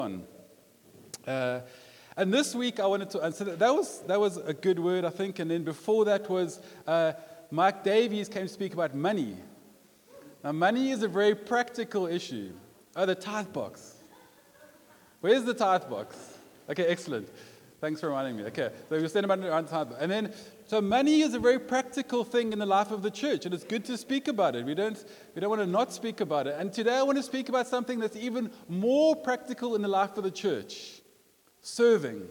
on. And this week I wanted to, and so that was a good word, I think. And then before that was Mike Davies came to speak about money. Now, money is a very practical issue. Oh, the tithe box. Where's the tithe box? Okay, excellent. Thanks for reminding me. Okay, so we'll spend about around tithe box. And then, so money is a very practical thing in the life of the church, and it's good to speak about it. We don't want to not speak about it. And today I want to speak about something that's even more practical in the life of the church: serving.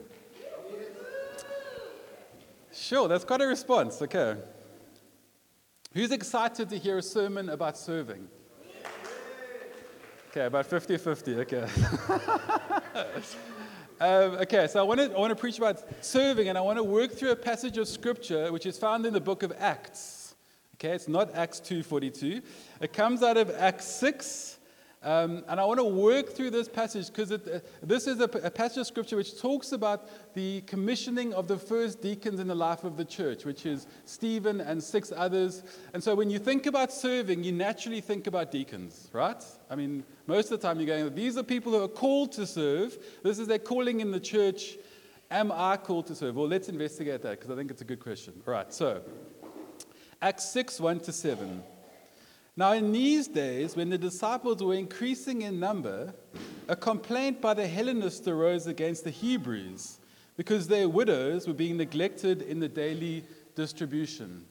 Sure, that's quite a response. Okay. Who's excited to hear a sermon about serving? Okay, about 50-50, okay. Okay, so I want to preach about serving, and I want to work through a passage of Scripture which is found in the book of Acts. Okay, it's not Acts 2:42. It comes out of Acts 6, and I want to work through this passage because this is a passage of Scripture which talks about the commissioning of the first deacons in the life of the church, which is Stephen and 6 others. And so when you think about serving, you naturally think about deacons, right? I mean, most of the time you're going, these are people who are called to serve. This is their calling in the church. Am I called to serve? Well, let's investigate that because I think it's a good question. All right, so Acts 6, 1-7. Now, in these days, when the disciples were increasing in number, a complaint by the Hellenists arose against the Hebrews because their widows were being neglected in the daily distribution.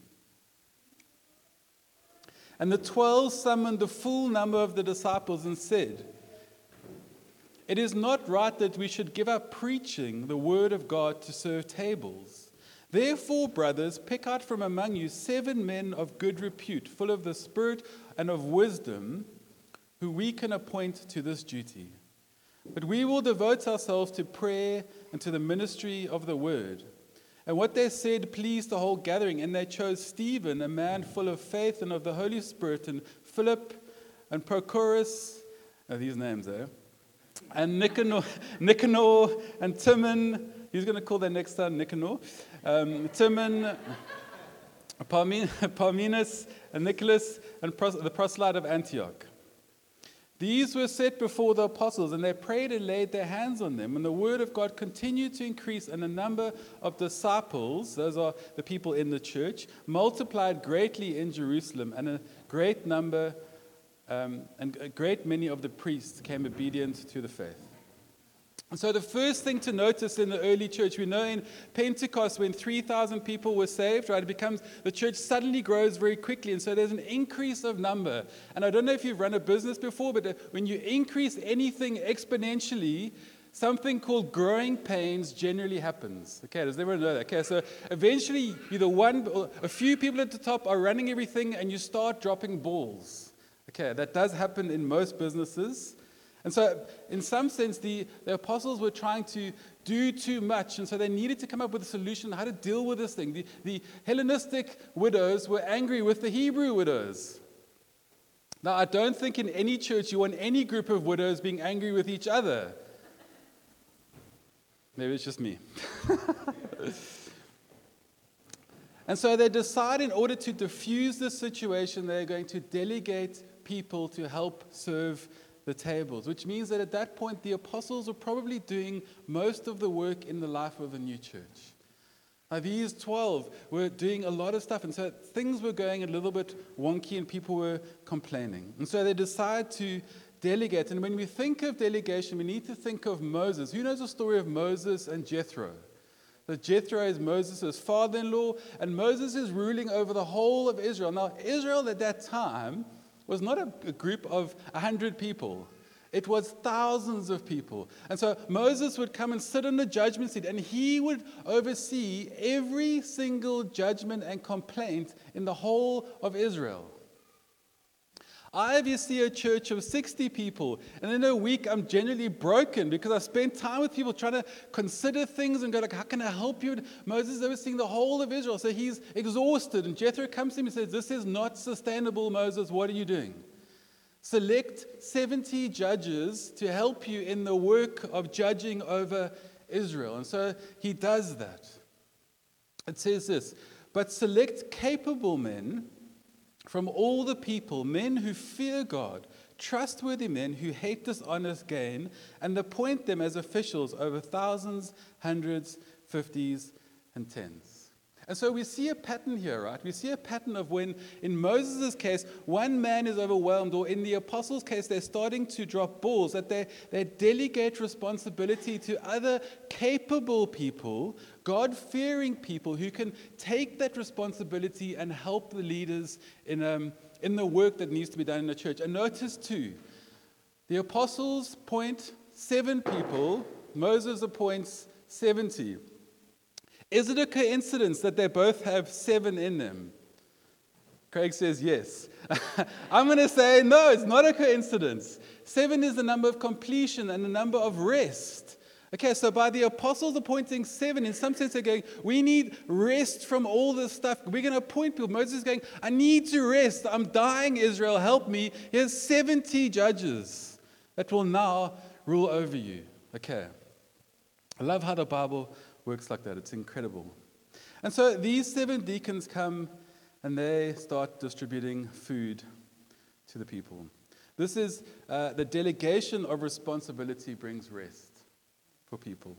And the 12 summoned the full number of the disciples and said, "It is not right that we should give up preaching the word of God to serve tables. Therefore, brothers, pick out from among you 7 men of good repute, full of the Spirit and of wisdom, who we can appoint to this duty. But we will devote ourselves to prayer and to the ministry of the word." And what they said pleased the whole gathering, and they chose Stephen, a man full of faith and of the Holy Spirit, and Philip and Prochorus, these names there, and Nicanor and Timon. He's going to call their next son Nicanor. Timon, Parmenas, and Nicholas, and the proselyte of Antioch. These were set before the apostles, and they prayed and laid their hands on them. And the word of God continued to increase, and the number of disciples, those are the people in the church, multiplied greatly in Jerusalem, and a great number, and a great many of the priests became obedient to the faith. And so the first thing to notice in the early church, we know in Pentecost when 3,000 people were saved, right, the church suddenly grows very quickly. And so there's an increase of number. And I don't know if you've run a business before, but when you increase anything exponentially, something called growing pains generally happens. Okay, does everyone know that? Okay, so eventually a few people at the top are running everything and you start dropping balls. Okay, that does happen in most businesses. And so, in some sense, the apostles were trying to do too much, and so they needed to come up with a solution on how to deal with this thing. The Hellenistic widows were angry with the Hebrew widows. Now, I don't think in any church you want any group of widows being angry with each other. Maybe it's just me. And so they decide in order to diffuse the situation, they're going to delegate people to help serve the tables, which means that at that point the apostles were probably doing most of the work in the life of the new church. Now, these 12 were doing a lot of stuff, and so things were going a little bit wonky and people were complaining. And so they decide to delegate. And when we think of delegation, we need to think of Moses. Who knows the story of Moses and Jethro? So Jethro is Moses' father-in-law, and Moses is ruling over the whole of Israel. Now, Israel at that time was not a group of 100 people. It was thousands of people. And so Moses would come and sit on the judgment seat, and he would oversee every single judgment and complaint in the whole of Israel. I obviously a church of 60 people, and in a week I'm generally broken because I spent time with people trying to consider things and go like, how can I help you? Moses is overseeing the whole of Israel, so he's exhausted. And Jethro comes to him and says, "This is not sustainable, Moses. What are you doing? Select 70 judges to help you in the work of judging over Israel." And so he does that. It says this, "But select capable men from all the people, men who fear God, trustworthy men who hate dishonest gain and appoint them as officials over thousands, hundreds, fifties, and tens. And so we see a pattern here, right? We see a pattern of when, in Moses' case, one man is overwhelmed, or in the apostles' case, they're starting to drop balls, that they delegate responsibility to other capable people, God-fearing people who can take that responsibility and help the leaders in the work that needs to be done in the church. And notice too, the apostles appoint 7 people, Moses appoints 70. Is it a coincidence that they both have 7 in them? Craig says yes. I'm going to say no, it's not a coincidence. 7 is the number of completion and the number of rest. Okay, so by the apostles appointing 7, in some sense they're going, we need rest from all this stuff. We're going to appoint people. Moses is going, I need to rest. I'm dying, Israel, help me. Here's 70 judges that will now rule over you. Okay. I love how the Bible works like that. It's incredible. And so these 7 deacons come and they start distributing food to the people. This is the delegation of responsibility brings rest for people.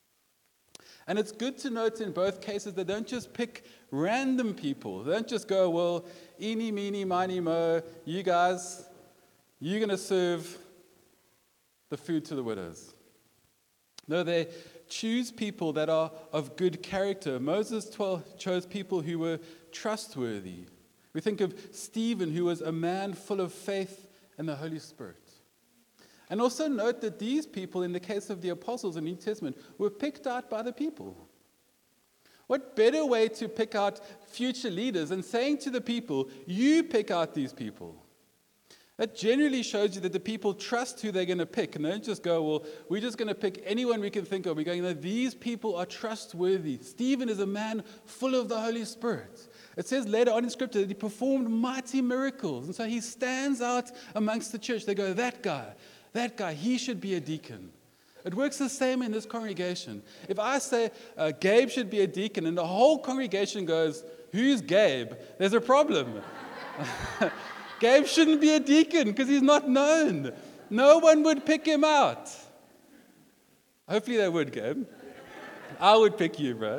And it's good to note in both cases they don't just pick random people. They don't just go, well, eeny, meeny, miny, mo, you guys, you're going to serve the food to the widows. No, they choose people that are of good character. Moses chose people who were trustworthy. We think of Stephen, who was a man full of faith and the Holy Spirit. And also note that these people, in the case of the apostles in the New Testament, were picked out by the people. What better way to pick out future leaders than saying to the people, you pick out these people? That generally shows you that the people trust who they're going to pick. And they don't just go, well, we're just going to pick anyone we can think of. We're going, no, these people are trustworthy. Stephen is a man full of the Holy Spirit. It says later on in Scripture that he performed mighty miracles. And so he stands out amongst the church. They go, that guy, he should be a deacon. It works the same in this congregation. If I say Gabe should be a deacon and the whole congregation goes, who's Gabe? There's a problem. Gabe shouldn't be a deacon because he's not known. No one would pick him out. Hopefully they would, Gabe. I would pick you, bro.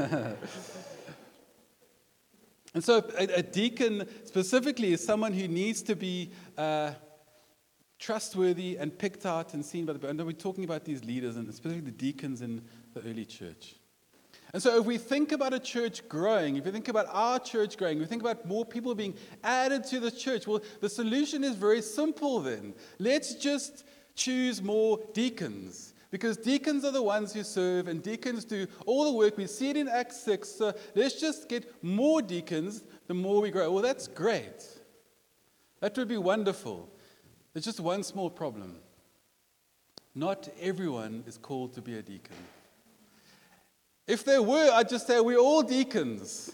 And so a deacon specifically is someone who needs to be trustworthy and picked out and seen by the people. And we're talking about these leaders and especially the deacons in the early church. And so if we think about a church growing, if we think about our church growing, we think about more people being added to the church, well, the solution is very simple then. Let's just choose more deacons. Because deacons are the ones who serve and deacons do all the work. We see it in Acts 6. So let's just get more deacons the more we grow. Well, that's great. That would be wonderful. There's just one small problem. Not everyone is called to be a deacon. If there were, I'd just say we're all deacons.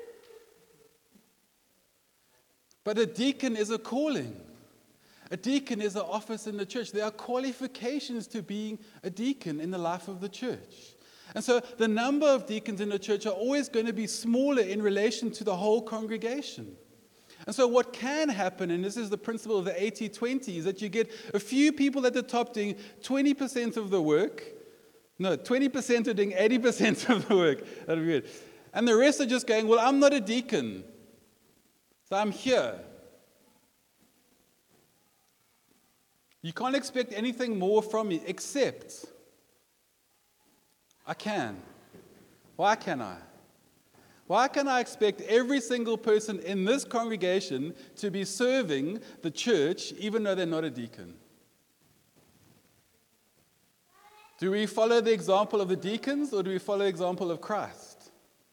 But a deacon is a calling. A deacon is an office in the church. There are qualifications to being a deacon in the life of the church. And so the number of deacons in the church are always going to be smaller in relation to the whole congregation. And so what can happen, and this is the principle of the 80-20, is that you get a few people at the top doing 20% of the work. No, 20% are doing 80% of the work. That'd be good. And the rest are just going, well, I'm not a deacon, so I'm here. You can't expect anything more from me except I can. Why can I? Why can I expect every single person in this congregation to be serving the church even though they're not a deacon? Do we follow the example of the deacons or do we follow the example of Christ?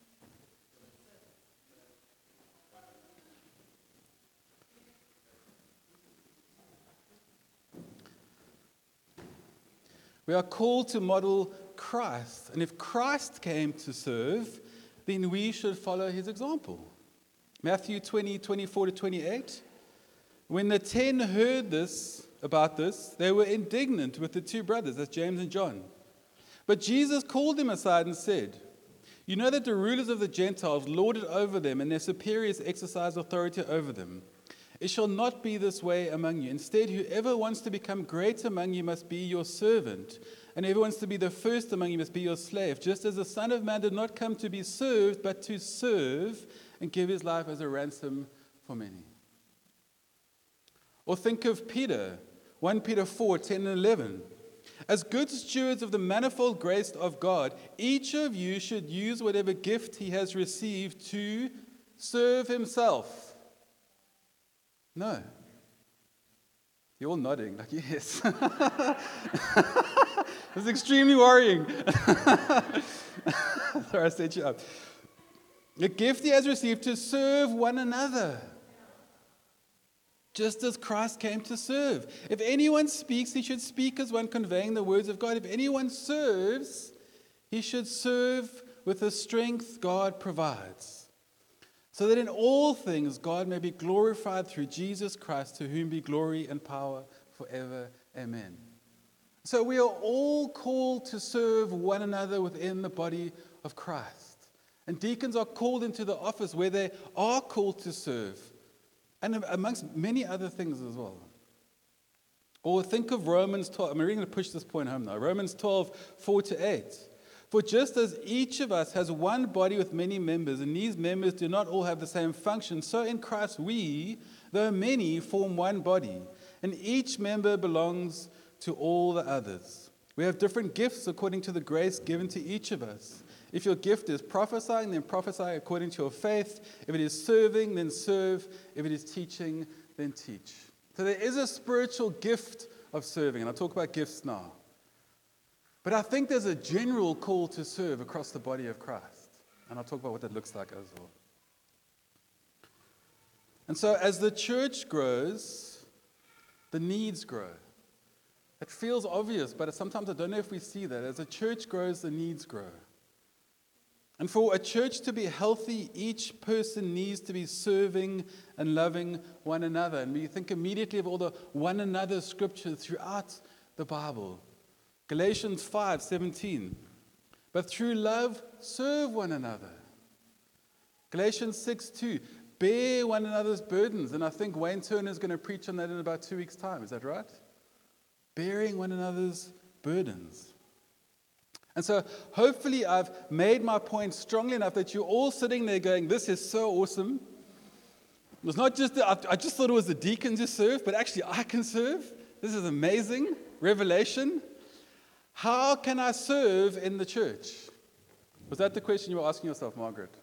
We are called to model Christ. And if Christ came to serve, then we should follow his example. Matthew 20:24-28. When the 10 heard about this, they were indignant with the 2 brothers, that's James and John. But Jesus called them aside and said, you know that the rulers of the Gentiles lord it over them, and their superiors exercise authority over them. It shall not be this way among you. Instead, whoever wants to become great among you must be your servant, and whoever wants to be the first among you must be your slave, just as the Son of Man did not come to be served, but to serve and give his life as a ransom for many. Or think of Peter, 1 Peter 4, 10 and 11. As good stewards of the manifold grace of God, each of you should use whatever gift he has received to serve himself. No. You're all nodding, like, yes. This is extremely worrying. Sorry, I set you up. The gift he has received to serve one another, just as Christ came to serve. If anyone speaks, he should speak as one conveying the words of God. If anyone serves, he should serve with the strength God provides, so that in all things God may be glorified through Jesus Christ, to whom be glory and power forever. Amen. So we are all called to serve one another within the body of Christ. And deacons are called into the office where they are called to serve, and amongst many other things as well. Or think of Romans 12. I'm really going to push this point home now. Romans 12, 4 to 8. For just as each of us has one body with many members, and these members do not all have the same function, so in Christ we, though many, form one body, and each member belongs to all the others. We have different gifts according to the grace given to each of us. If your gift is prophesying, then prophesy according to your faith. If it is serving, then serve. If it is teaching, then teach. So there is a spiritual gift of serving, and I'll talk about gifts now. But I think there's a general call to serve across the body of Christ. And I'll talk about what that looks like as well. And so as the church grows, the needs grow. It feels obvious, but sometimes I don't know if we see that. As the church grows, the needs grow. And for a church to be healthy, each person needs to be serving and loving one another. And we think immediately of all the one another scriptures throughout the Bible. Galatians 5:17. But through love, serve one another. Galatians 6:2. Bear one another's burdens. And I think Wayne Turner is going to preach on that in about 2 weeks' time. Is that right? Bearing one another's burdens. And so hopefully I've made my point strongly enough that you're all sitting there going, this is so awesome. It's not just that I just thought it was the deacon to serve, but actually I can serve. This is amazing. Revelation. How can I serve in the church? Was that the question you were asking yourself, Margaret?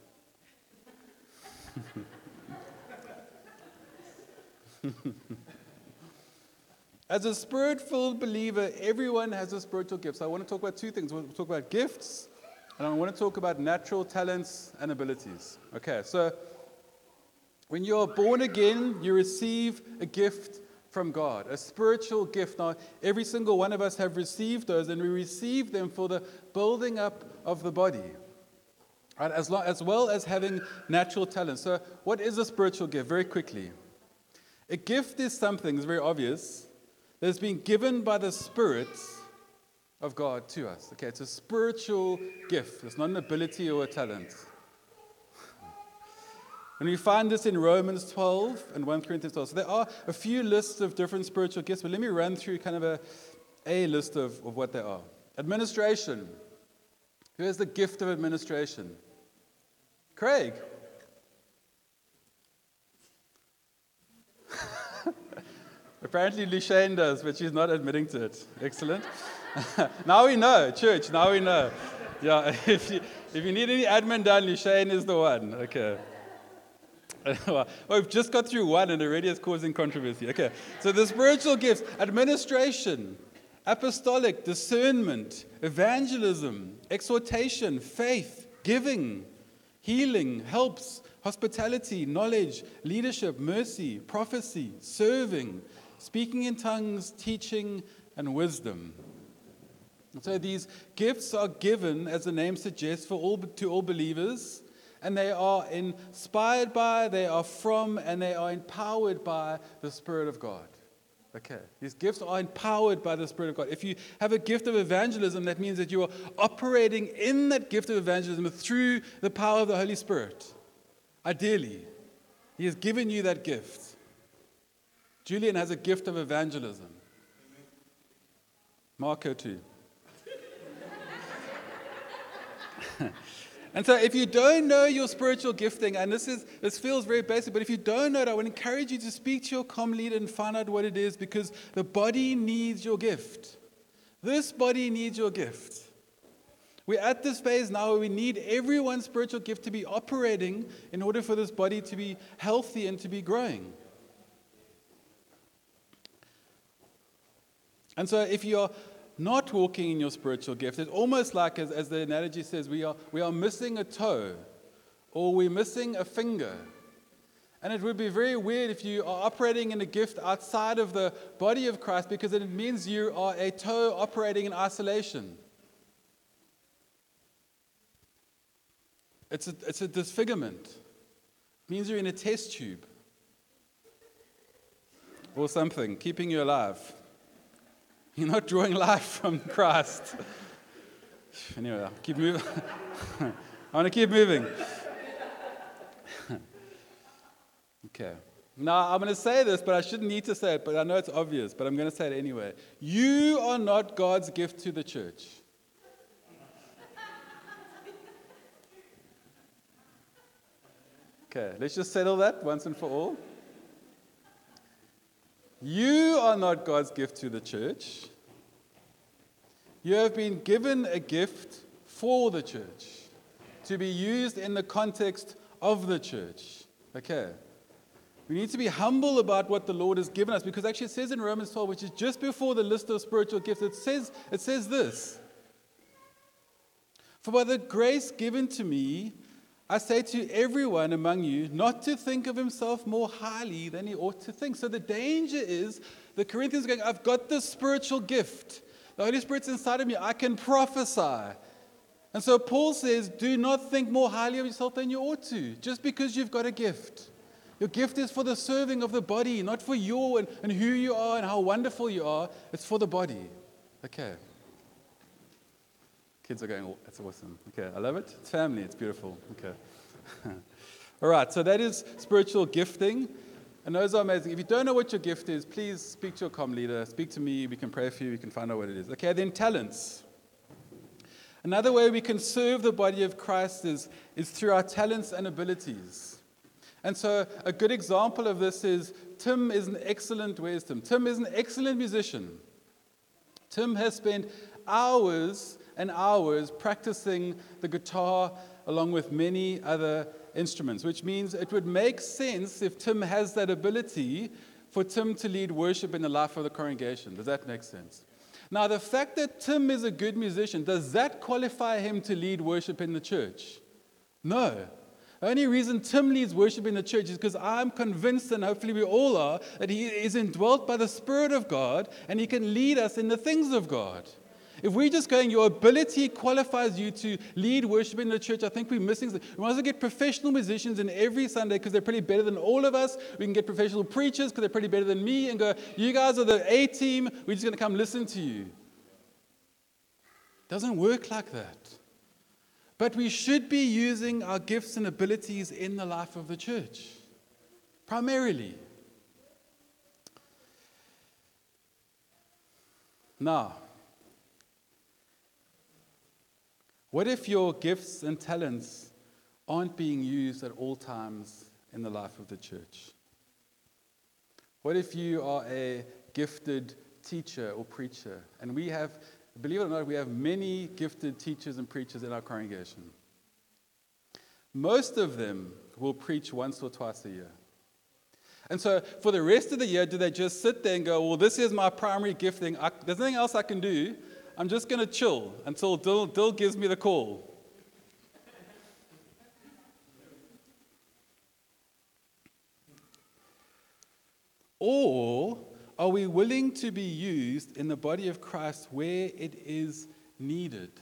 As a spirit-filled believer, everyone has a spiritual gift. So I want to talk about two things. We'll talk about gifts, and I want to talk about natural talents and abilities. Okay, so when you're born again, you receive a gift from God, a spiritual gift. Now, every single one of us have received those, and we receive them for the building up of the body, right? As well as having natural talents. So what is a spiritual gift? Very quickly. A gift is something, it's very obvious, that's been given by the Spirit of God to us. Okay, it's a spiritual gift. It's not an ability or a talent. And we find this in Romans 12 and 1 Corinthians 12. So there are a few lists of different spiritual gifts, but let me run through kind of a list of what they are. Administration. Who has the gift of administration? Craig. Apparently Lushane does, but she's not admitting to it. Excellent. Now we know, church, now we know. Yeah, if you need any admin done, Lushane is the one. Okay. Well, we've just got through one and already it's causing controversy. Okay, so the spiritual gifts: administration, apostolic, discernment, evangelism, exhortation, faith, giving, healing, helps, hospitality, knowledge, leadership, mercy, prophecy, serving, speaking in tongues, teaching, and wisdom. So these gifts are given, as the name suggests, to all believers. And they are inspired by, they are from, and they are empowered by the Spirit of God. Okay, these gifts are empowered by the Spirit of God. If you have a gift of evangelism, that means that you are operating in that gift of evangelism through the power of the Holy Spirit. Ideally, He has given you that gift. Julian has a gift of evangelism. Marco too. And so if you don't know your spiritual gifting, and this feels very basic, but if you don't know it, I would encourage you to speak to your comm leader and find out what it is, because the body needs your gift. This body needs your gift. We're at this phase now where we need everyone's spiritual gift to be operating in order for this body to be healthy and to be growing. And so if you're not walking in your spiritual gift, it's almost like, as the analogy says, we are missing a toe, or we're missing a finger. And it would be very weird if you are operating in a gift outside of the body of Christ, because it means you are a toe operating in isolation. It's a disfigurement. It means you're in a test tube or something, keeping you alive. You're not drawing life from Christ. Anyway, I'll keep moving. I want to keep moving. Okay. Now, I'm going to say this, but I shouldn't need to say it, but I know it's obvious, but I'm going to say it anyway. You are not God's gift to the church. Okay, let's just settle that once and for all. You are not God's gift to the church. You have been given a gift for the church, to be used in the context of the church. Okay. We need to be humble about what the Lord has given us, because actually it says in Romans 12, which is just before the list of spiritual gifts, it says this: "For by the grace given to me, I say to everyone among you not to think of himself more highly than he ought to think." So the danger is the Corinthians are going, I've got this spiritual gift. The Holy Spirit's inside of me. I can prophesy. And so Paul says, do not think more highly of yourself than you ought to, just because you've got a gift. Your gift is for the serving of the body, not for you and who you are and how wonderful you are. It's for the body. Okay. Kids are going, oh, that's awesome. Okay, I love it. It's family. It's beautiful. Okay. All right, so that is spiritual gifting. And those are amazing. If you don't know what your gift is, please speak to your comm leader. Speak to me. We can pray for you. We can find out what it is. Okay, then talents. Another way we can serve the body of Christ is through our talents and abilities. And so a good example of this is Tim is an excellent, where's Tim? Tim is an excellent musician. Tim has spent hours and hours practicing the guitar along with many other instruments, which means it would make sense if Tim has that ability for Tim to lead worship in the life of the congregation. Does that make sense? Now, the fact that Tim is a good musician, does that qualify him to lead worship in the church? No. The only reason Tim leads worship in the church is because I'm convinced, and hopefully we all are, that he is indwelt by the Spirit of God and he can lead us in the things of God. If we're just going, your ability qualifies you to lead worship in the church, I think we're missing something. We might as well get professional musicians in every Sunday because they're pretty better than all of us. We can get professional preachers because they're pretty better than me and go, you guys are the A team, we're just going to come listen to you. It doesn't work like that. But we should be using our gifts and abilities in the life of the church, primarily. Now, what if your gifts and talents aren't being used at all times in the life of the church? What if you are a gifted teacher or preacher? And we have, believe it or not, we have many gifted teachers and preachers in our congregation. Most of them will preach once or twice a year. And so for the rest of the year, do they just sit there and go, well, this is my primary gifting. There's nothing else I can do. I'm just going to chill until Dill gives me the call. Or are we willing to be used in the body of Christ where it is needed?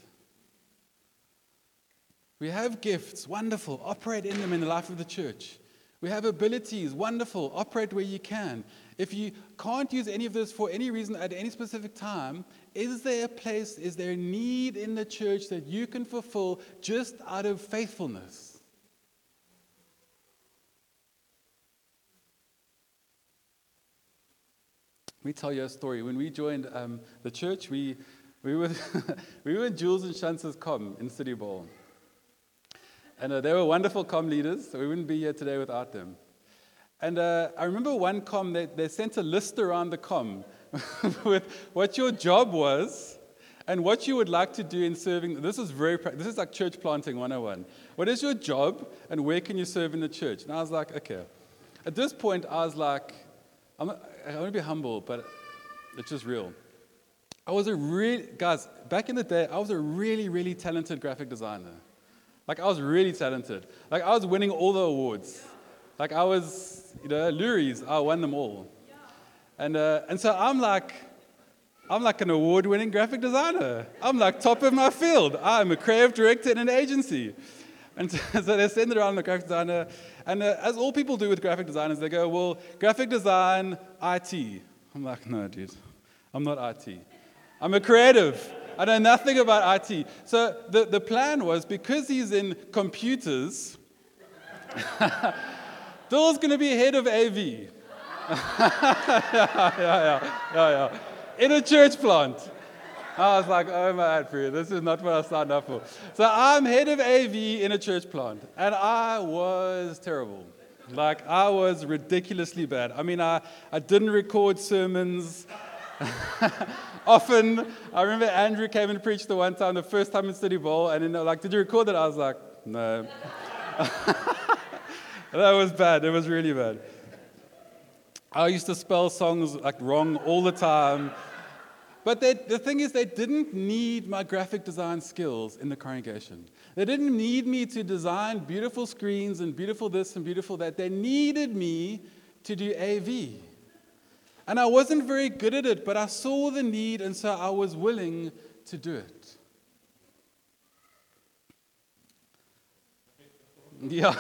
We have gifts, wonderful, operate in them in the life of the church. We have abilities, wonderful, operate where you can. If you can't use any of this for any reason at any specific time, is there a place, is there a need in the church that you can fulfill just out of faithfulness? me tell you a story. When we joined the church, we were we were in Jules and Shanta's com in City Bowl. And they were wonderful com leaders, so we wouldn't be here today without them. And I remember one com, they sent a list around the com with what your job was and what you would like to do in serving. This is like church planting 101. What is your job and where can you serve in the church? And I was like, okay. At this point, I was like, I want to be humble, but it's just real. Guys, back in the day, I was a really, really talented graphic designer. Like, I was really talented. Like, I was winning all the awards. Like, I was, Luries, I won them all. And so I'm like an award-winning graphic designer. I'm like top of my field. I'm a creative director in an agency. And so they send it around the graphic designer. And as all people do with graphic designers, they go, well, graphic design, IT. I'm like, no, dude, I'm not IT. I'm a creative. I know nothing about IT. So the plan was, because he's in computers, Bill's going to be head of AV. Yeah. In a church plant. I was like, oh my God, this is not what I signed up for. So I'm head of AV in a church plant. And I was terrible. Like, I was ridiculously bad. I mean, I didn't record sermons. Often, I remember Andrew came and preached the one time, the first time in City Bowl, and like, did you record that? I was like, no. That was bad. It was really bad. I used to spell songs like wrong all the time. But the thing is, they didn't need my graphic design skills in the congregation. They didn't need me to design beautiful screens and beautiful this and beautiful that. They needed me to do AV. And I wasn't very good at it, but I saw the need, and so I was willing to do it. Yeah.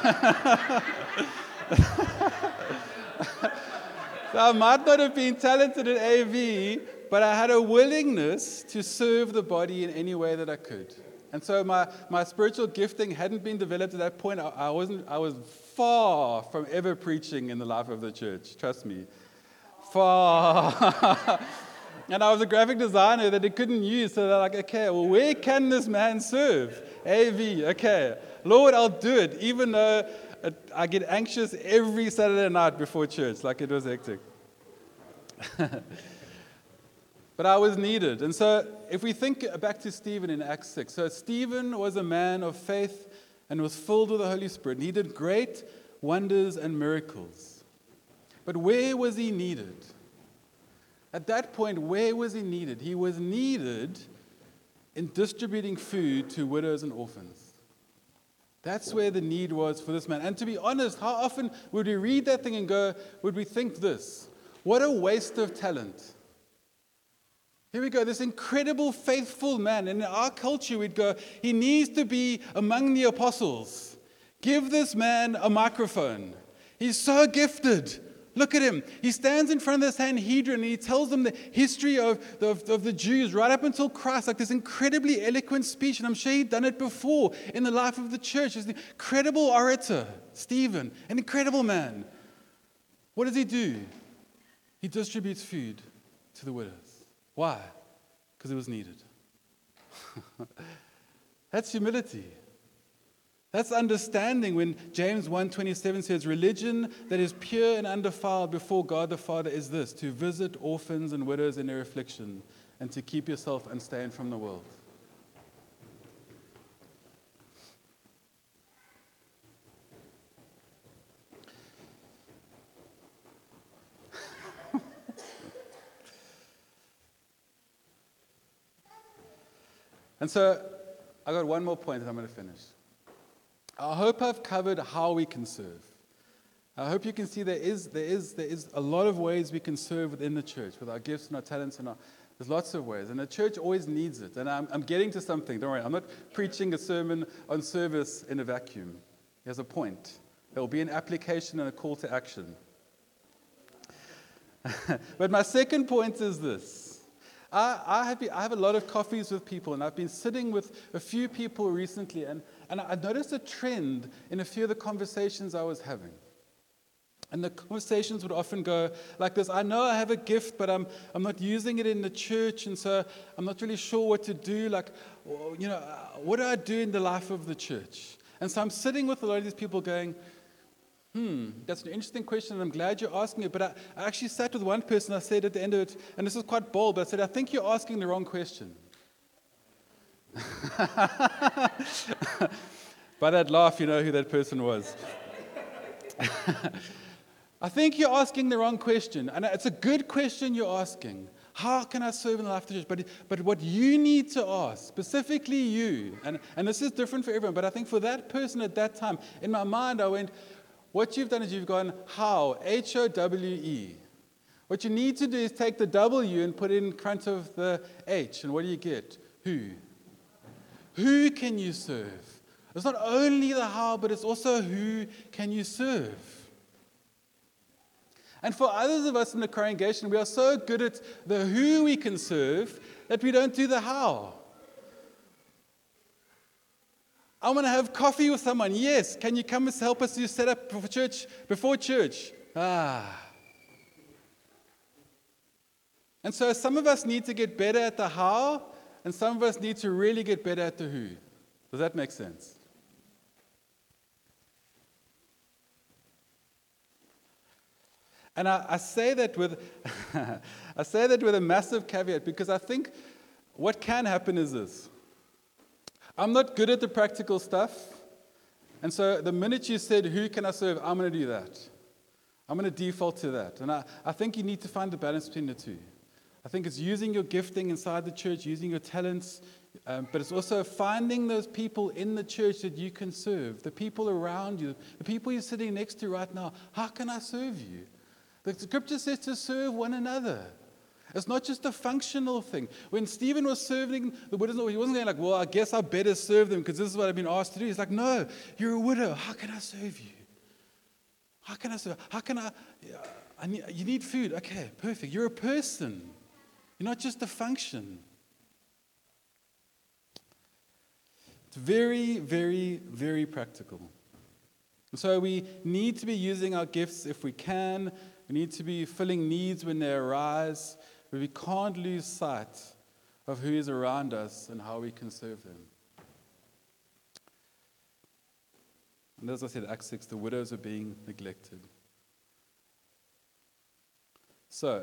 So I might not have been talented at AV, but I had a willingness to serve the body in any way that I could. And so my spiritual gifting hadn't been developed at that point. I was far from ever preaching in the life of the church, trust me. Far. And I was a graphic designer that they couldn't use, so they're like, okay, well, where can this man serve? AV, okay. Lord, I'll do it, even though I get anxious every Saturday night before church, like it was hectic. But I was needed. And so if we think back to Stephen in Acts 6, so Stephen was a man of faith and was filled with the Holy Spirit. And he did great wonders and miracles. But where was he needed? At that point, where was he needed? He was needed in distributing food to widows and orphans. That's where the need was for this man. And to be honest, how often would we read that thing and go, would we think this? What a waste of talent. Here we go, this incredible, faithful man. And in our culture, we'd go, he needs to be among the apostles. Give this man a microphone. He's so gifted. Look at him. He stands in front of the Sanhedrin and he tells them the history of the Jews right up until Christ, like this incredibly eloquent speech. And I'm sure he'd done it before in the life of the church. He's an incredible orator, Stephen, an incredible man. What does he do? He distributes food to the widows. Why? Because it was needed. That's humility. That's understanding when James 1:27 says, religion that is pure and undefiled before God the Father is this, to visit orphans and widows in their affliction and to keep yourself unstained from the world. And so, I got one more point and I'm going to finish. I hope I've covered how we can serve. I hope you can see there is a lot of ways we can serve within the church with our gifts and our talents and there's lots of ways. And the church always needs it. And I'm getting to something. Don't worry. I'm not preaching a sermon on service in a vacuum. There's a point. There will be an application and a call to action. But my second point is this. I have a lot of coffees with people, and I've been sitting with a few people recently, and I noticed a trend in a few of the conversations I was having. And the conversations would often go like this: I know I have a gift, but I'm not using it in the church, and so I'm not really sure what to do. Like, what do I do in the life of the church? And so I'm sitting with a lot of these people going, that's an interesting question, and I'm glad you're asking it. But I actually sat with one person, I said at the end of it, and this is quite bold, but I said, I think you're asking the wrong question. By that laugh, you know who that person was. I think you're asking the wrong question, and it's a good question you're asking. How can I serve in the life of the church? But what you need to ask, specifically you, and this is different for everyone, but I think for that person at that time, in my mind I went, what you've done is you've gone how, H-O-W-E. What you need to do is take the W and put it in front of the H, and what do you get? Who? Who can you serve? It's not only the how, but it's also who can you serve. And for others of us in the congregation, we are so good at the who we can serve that we don't do the how. I want to have coffee with someone. Yes. Can you come and help us to set up for church before church? And so some of us need to get better at the how, and some of us need to really get better at the who. Does that make sense? And I say that with a massive caveat, because I think what can happen is this. I'm not good at the practical stuff, and so the minute you said, who can I serve, I'm going to do that. I'm going to default to that. And I think you need to find the balance between the two. I think it's using your gifting inside the church, using your talents, but it's also finding those people in the church that you can serve, the people around you, the people you're sitting next to right now. How can I serve you? The scripture says to serve one another. It's not just a functional thing. When Stephen was serving the widows, he wasn't going like, well, I guess I better serve them because this is what I've been asked to do. He's like, no, you're a widow. How can I serve you? How can I serve? How can you need food. Okay, perfect. You're a person. You're not just a function. It's very, very, very practical. So we need to be using our gifts if we can. We need to be filling needs when they arise, but we can't lose sight of who is around us and how we can serve them. And as I said, Acts 6, the widows are being neglected. So,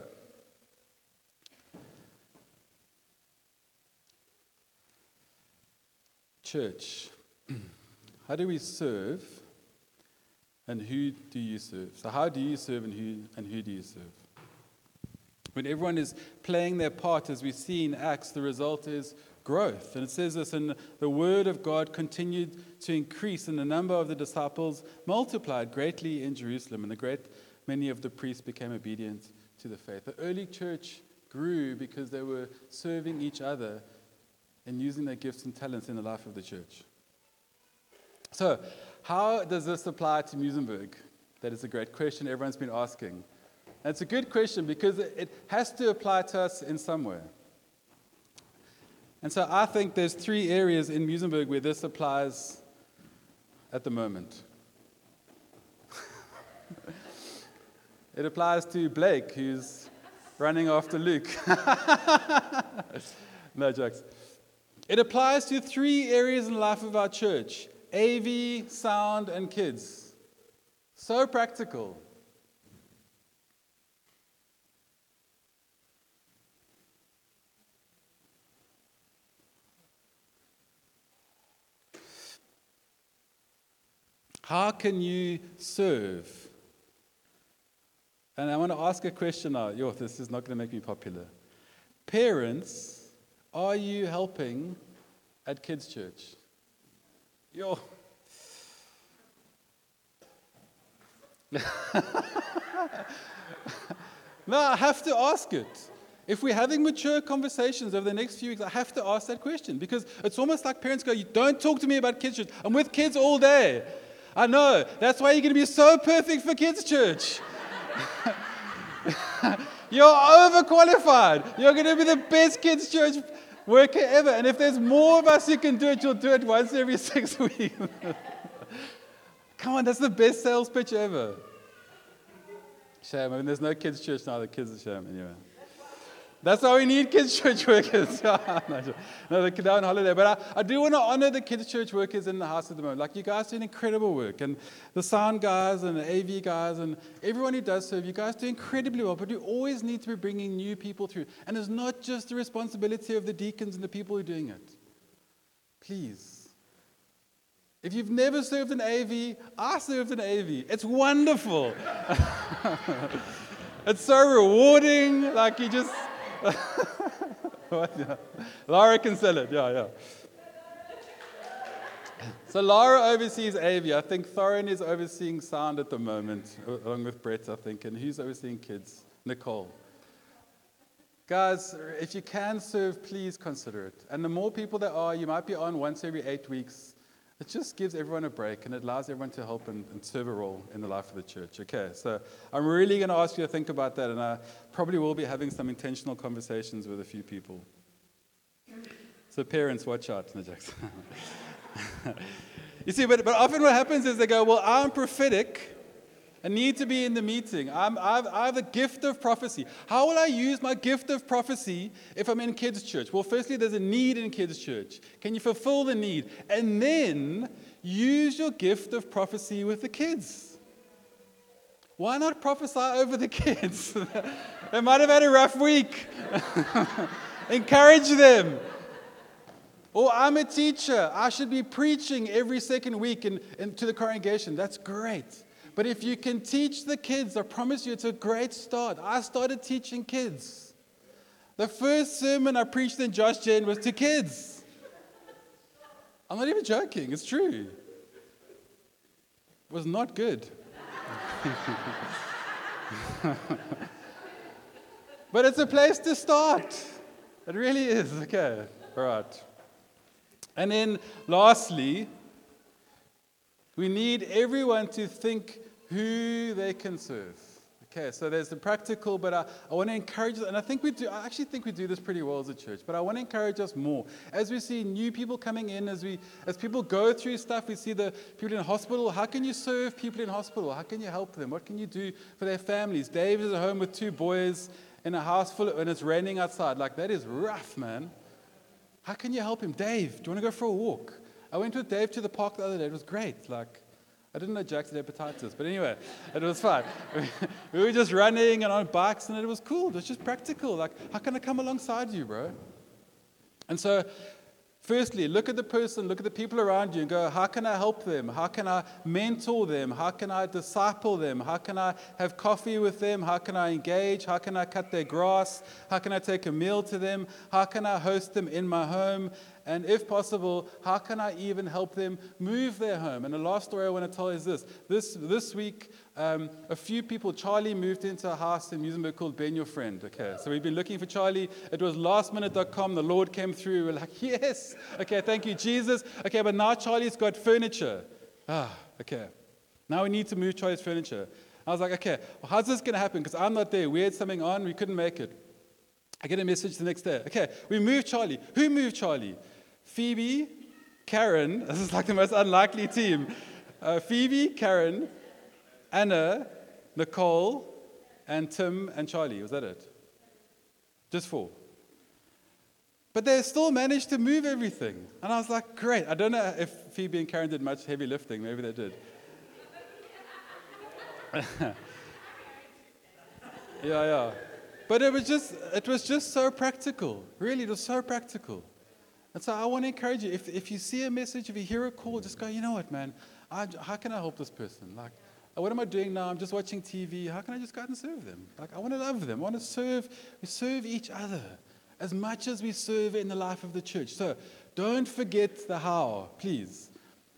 church, how do we serve? And who do you serve? So how do you serve and who do you serve? When everyone is playing their part, as we see in Acts, the result is growth. And it says this, and the word of God continued to increase, and the number of the disciples multiplied greatly in Jerusalem, and a great many of the priests became obedient to the faith. The early church grew because they were serving each other and using their gifts and talents in the life of the church. So, how does this apply to Muizenberg? That is a great question everyone's been asking. And it's a good question because it has to apply to us in some way. And so I think there's 3 areas in Muizenberg where this applies at the moment. It applies to Blake, who's running after Luke. No jokes. It applies to 3 areas in the life of our church: AV, sound, and kids. So practical. How can you serve? And I want to ask a question now. This is not going to make me popular. Parents, are you helping at kids' church? No, I have to ask it. If we're having mature conversations over the next few weeks, I have to ask that question because it's almost like parents go, you don't talk to me about kids' church. I'm with kids all day. I know. That's why you're going to be so perfect for kids' church. You're overqualified. You're going to be the best kids' church worker ever. And if there's more of us who can do it, you'll do it once every 6 weeks. Come on, that's the best sales pitch ever. Shame. I mean, there's no kids' church now. The kids are shame anyway. That's why we need kids' church workers. No, they're on holiday. But I do want to honor the kids' church workers in the house at the moment. Like, you guys do incredible work. And the sound guys and the AV guys and everyone who does serve, you guys do incredibly well. But you always need to be bringing new people through. And it's not just the responsibility of the deacons and the people who are doing it. Please. If you've never served an AV, I served an AV. It's wonderful. It's so rewarding. Like, you just... What? Yeah. Lara can sell it. Yeah. So Lara oversees AV. I think Thorin is overseeing sound at the moment, along with Brett, I think. And who's overseeing kids? Nicole. Guys, if you can serve, please consider it. And the more people there are, you might be on once every 8 weeks. It just gives everyone a break, and it allows everyone to help and serve a role in the life of the church. Okay, so I'm really going to ask you to think about that, and I probably will be having some intentional conversations with a few people. So parents, watch out. No, jokes. You see, but often what happens is they go, well, I'm prophetic. I need to be in the meeting. I have a gift of prophecy. How will I use my gift of prophecy if I'm in kids' church? Well, firstly, there's a need in kids' church. Can you fulfill the need? And then use your gift of prophecy with the kids. Why not prophesy over the kids? They might have had a rough week. Encourage them. Or I'm a teacher. I should be preaching every second week to the congregation. That's great. But if you can teach the kids, I promise you it's a great start. I started teaching kids. The first sermon I preached in Josh Gen was to kids. I'm not even joking. It's true. It was not good. But it's a place to start. It really is. Okay. All right. And then lastly, we need everyone to think who they can serve. Okay, so there's the practical, but I want to encourage us, and I actually think we do this pretty well as a church, but I want to encourage us more. As we see new people coming in, as people go through stuff, we see the people in hospital. How can you serve people in hospital? How can you help them? What can you do for their families? Dave is at home with 2 boys in a house and it's raining outside. Like, that is rough, man. How can you help him? Dave, do you want to go for a walk? I went with Dave to the park the other day. It was great. Like, I didn't know Jack's had hepatitis, but anyway, it was fun. We were just running and on bikes, and it was cool. It was just practical. Like, how can I come alongside you, bro? And so, firstly, look at the person, look at the people around you and go, how can I help them? How can I mentor them? How can I disciple them? How can I have coffee with them? How can I engage? How can I cut their grass? How can I take a meal to them? How can I host them in my home? And if possible, how can I even help them move their home? And the last story I want to tell is this. This week, a few people, Charlie moved into a house in Muizenberg called Ben Your Friend. Okay, so we've been looking for Charlie. It was lastminute.com. The Lord came through. We're like, yes. Okay, thank you, Jesus. Okay, but now Charlie's got furniture. Okay. Now we need to move Charlie's furniture. I was like, okay, well, how's this going to happen? Because I'm not there. We had something on. We couldn't make it. I get a message the next day. Okay, we moved Charlie. Who moved Charlie? Phoebe, Karen, this is like the most unlikely team. Phoebe, Karen, Anna, Nicole, and Tim and Charlie. Was that it? Just 4. But they still managed to move everything. And I was like, great. I don't know if Phoebe and Karen did much heavy lifting. Maybe they did. Yeah. But it was just so practical. Really, it was so practical. And so I want to encourage you, if you see a message, if you hear a call, just go, you know what, man, how can I help this person? Like, what am I doing now? I'm just watching TV. How can I just go out and serve them? Like, I want to love them. I want to serve. We serve each other as much as we serve in the life of the church. So don't forget the how, please.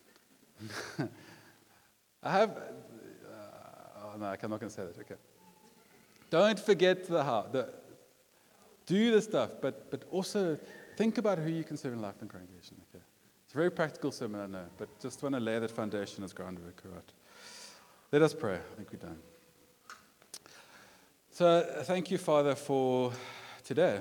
I'm not going to say that. Okay. Don't forget the how. Do the stuff, but also think about who you can serve in life and congregation. Okay. It's a very practical sermon, I know, but just want to lay that foundation as groundwork. All right. Let us pray. I think we're done. So thank you, Father, for today.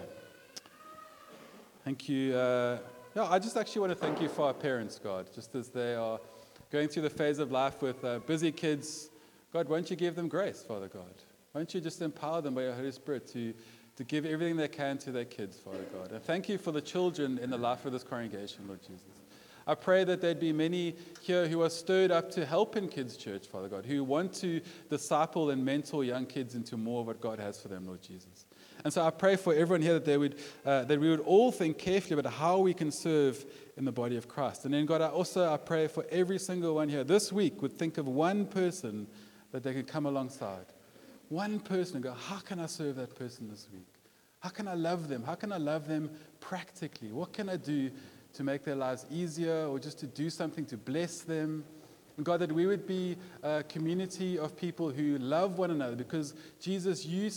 Thank you. I just actually want to thank you for our parents, God, just as they are going through the phase of life with busy kids. God, won't you give them grace, Father God? Why don't you just empower them by your Holy Spirit to give everything they can to their kids, Father God. And thank you for the children in the life of this congregation, Lord Jesus. I pray that there'd be many here who are stirred up to help in kids' church, Father God, who want to disciple and mentor young kids into more of what God has for them, Lord Jesus. And so I pray for everyone here that we would all think carefully about how we can serve in the body of Christ. And then, God, I pray for every single one here this week would think of one person that they could come alongside. One person and go, how can I serve that person this week? How can I love them? How can I love them practically? What can I do to make their lives easier, or just to do something to bless them? And God, that we would be a community of people who love one another, because Jesus, you